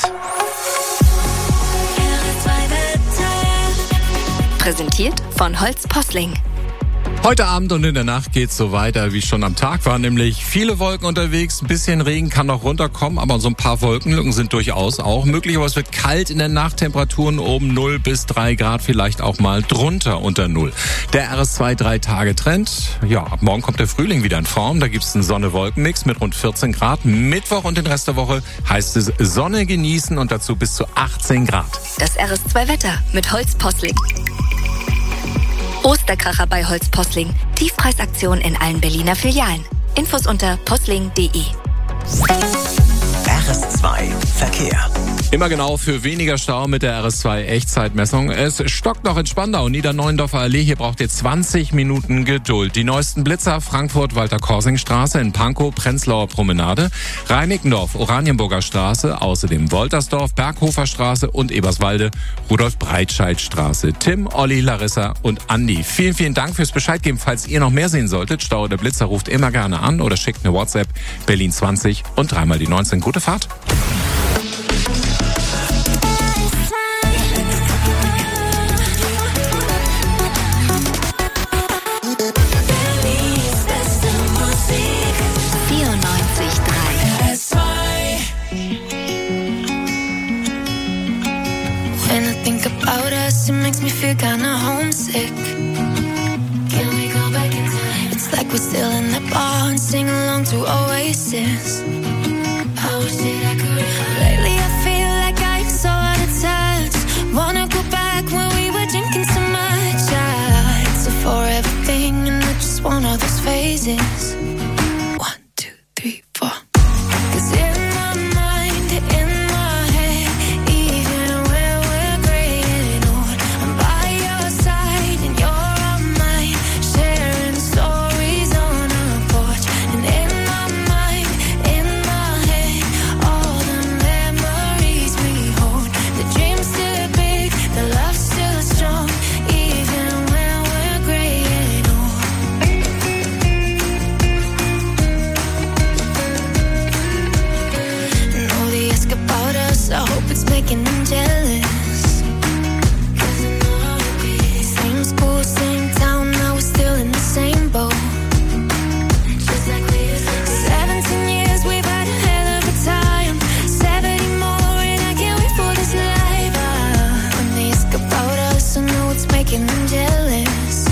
Präsentiert von Holz Posling. Heute Abend und in der Nacht geht's so weiter, wie es schon am Tag war, nämlich viele Wolken unterwegs, ein bisschen Regen kann noch runterkommen, aber so ein paar Wolkenlücken sind durchaus auch möglich. Aber es wird kalt in der Nacht, Temperaturen oben 0 bis 3 Grad, vielleicht auch mal drunter unter 0. Der RS2 3-Tage-Trend, ja, ab morgen kommt der Frühling wieder in Form, da gibt's einen Sonne-Wolken-Mix mit rund 14 Grad. Mittwoch und den Rest der Woche heißt es Sonne genießen und dazu bis zu 18 Grad. Das RS2-Wetter mit Holz Posling. Osterkracher bei Holz Posling. Tiefpreisaktion in allen Berliner Filialen. Infos unter posling.de. RS2 Verkehr. Immer genau für weniger Stau mit der RS2 Echtzeitmessung. Es stockt noch in Spandau, Niederneuendorfer Allee. Hier braucht ihr 20 Minuten Geduld. Die neuesten Blitzer, Frankfurt, Walter-Korsing-Straße, in Pankow, Prenzlauer Promenade, Reinickendorf, Oranienburger Straße, außerdem Woltersdorf, Berghofer Straße und Eberswalde, Rudolf-Breitscheid-Straße. Tim, Olli, Larissa und Andi. Vielen, vielen Dank fürs Bescheid geben. Falls ihr noch mehr sehen solltet, Stau oder Blitzer, ruft immer gerne an oder schickt eine WhatsApp. Berlin 20 und 3 mal die 19. Gute Fahrt. It makes me feel kinda homesick. Can we go back in time? It's like we're still in that bar and sing along to Oasis. I wish that I could. Lately I feel like I'm so out of touch. Wanna go back when we were drinking so much. It's a forever thing and I just want all those phases. 1, 2, 3, 4. 'Cause in my mind, in my head, even when we're gray and old, I'm by your side and you're on mine, sharing stories on our porch. And in my mind, in my head, all the memories we hold. The dream's still big, the love's still strong, even when we're gray and old. jealous. Same school, same town, now we're still in the same boat. 17 years, we've had a hell of a time. 70 more, and I can't wait for this life. When they ask about us, I know it's making them jealous.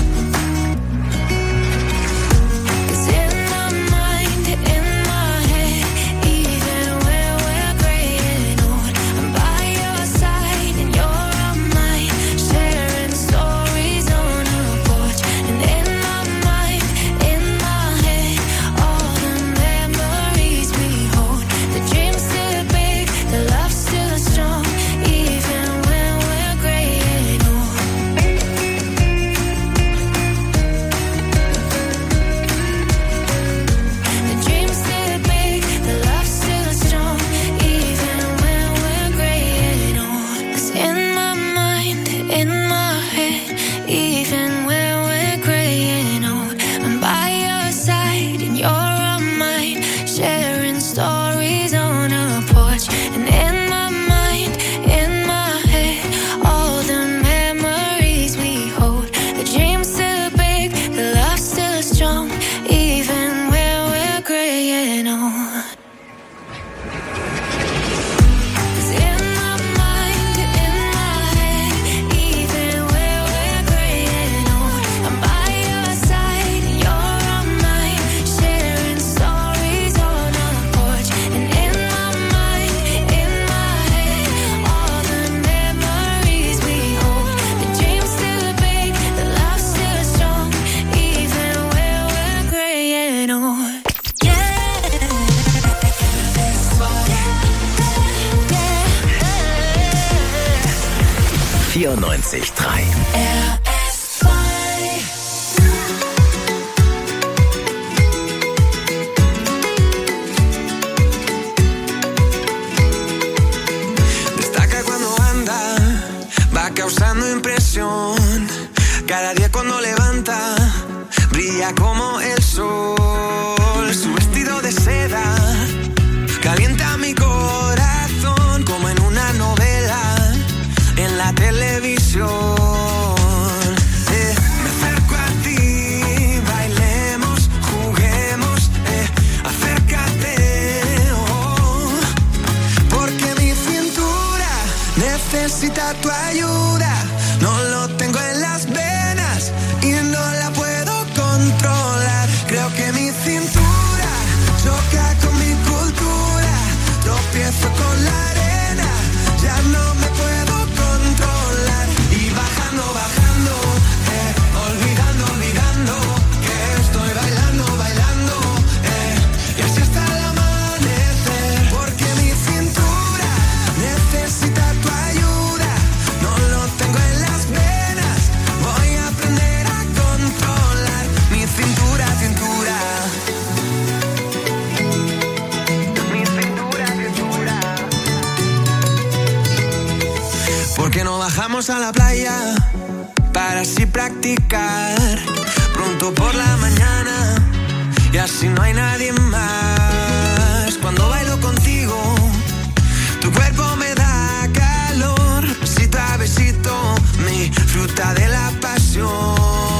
Necesita tu ayuda, no lo tengo en las venas y no la puedo controlar. Creo que mi cintura choca con mi cultura, tropiezo con la arena, ya no me puedo controlar. Y bajando, bajando, olvidando, olvidando, que estoy bailando, bailando, y así hasta el amanecer. Porque mi cintura necesita tu ayuda, no lo tengo en las venas, voy a aprender a controlar mi cintura, cintura. Mi cintura, cintura. ¿Por qué no bajamos a la playa para así practicar pronto por la mañana y así no hay nadie más? Cuando bailo contigo, tu cuerpo me da calor, besito a besito, mi fruta de la pasión.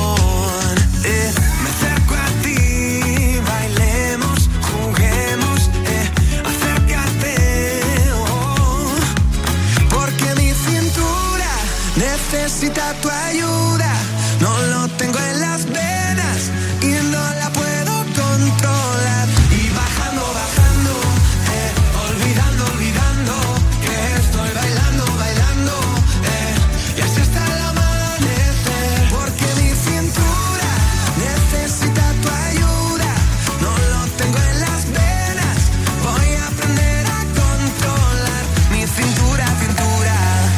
Me acerco a ti, bailemos, juguemos, acércate, oh, porque mi cintura necesita tu ayuda, no lo tengo en las venas y no la puedo controlar. Y bajando, bajando, olvidando, olvidando, que estoy bailando, bailando, y así hasta el amanecer. Porque mi cintura necesita tu ayuda, no lo tengo en las venas, voy a aprender a controlar mi cintura, cintura.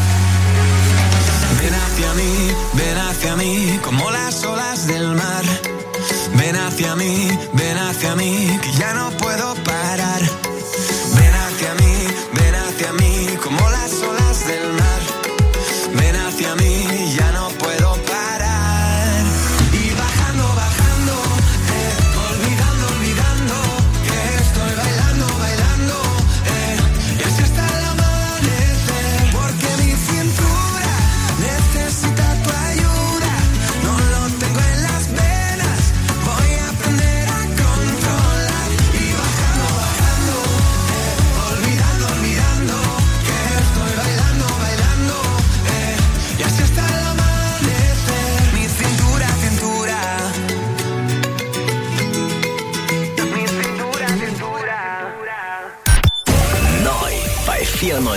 Ven hacia mí, como las olas del mar. Ven hacia mí, que ya no puedo parar. Ven hacia mí, como las olas del mar. Ven hacia mí, ya no puedo parar. Y bajando, bajando, olvidando, olvidando, que estoy bailando, bailando, y así hasta el amanecer. Porque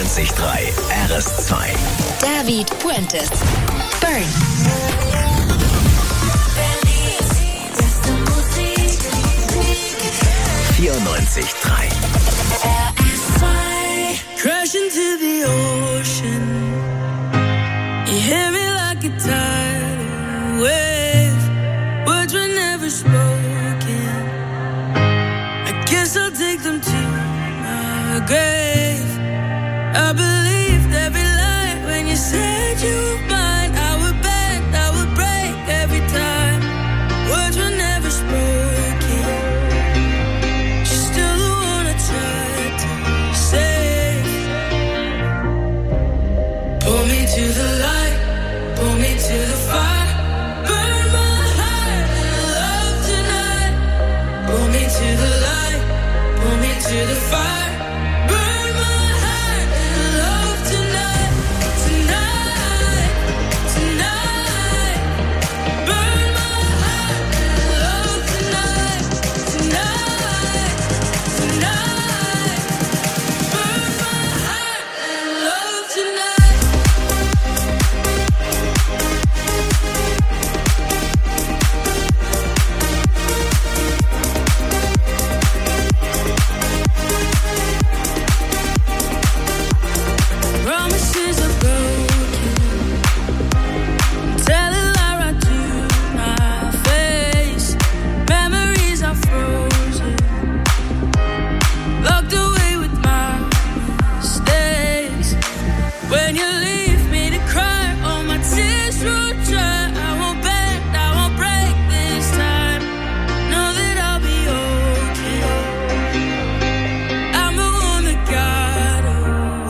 94.3 RS2. David Fuentes. Burn. 94.3 Crash into the ocean. You hear me like a tidal wave. Words were never spoken. I guess I'll take them to my grave. I believed every lie when you said you were mine. I would bend, I would break every time. Words were never spoken. She's still the one I tried to save. Pull me to the